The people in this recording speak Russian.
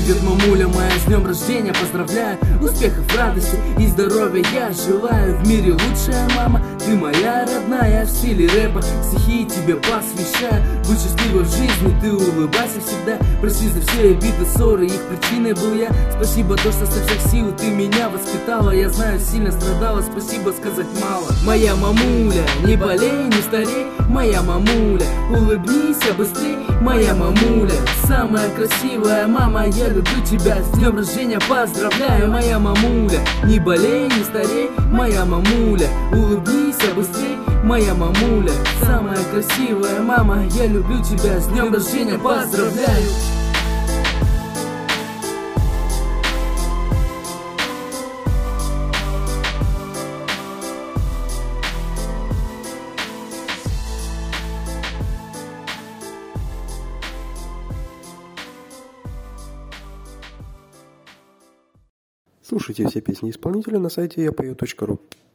Привет, мамуля моя, с днем рождения поздравляю. Успехов, радости и здоровья я желаю. В мире лучшая мама, ты моя родная. В стиле рэпа стихи тебе посвящаю. Будь счастлива в жизни, ты улыбайся всегда. Прости за все обиды, ссоры, их причиной был я. Спасибо то, что со всех сил ты меня воспитала. Я знаю, сильно страдала, спасибо сказать мало. Моя мамуля, не болей, не старей. Моя мамуля, улыбнись быстрей. Моя мамуля, самая красивая мама, я люблю тебя, с днем рождения поздравляю. Моя мамуля, не болей, не старей. Моя мамуля, улыбнись быстрей. Моя мамуля, самая красивая мама, я люблю тебя, с днем рождения поздравляю. Слушайте все песни исполнителя на сайте yapою.ru.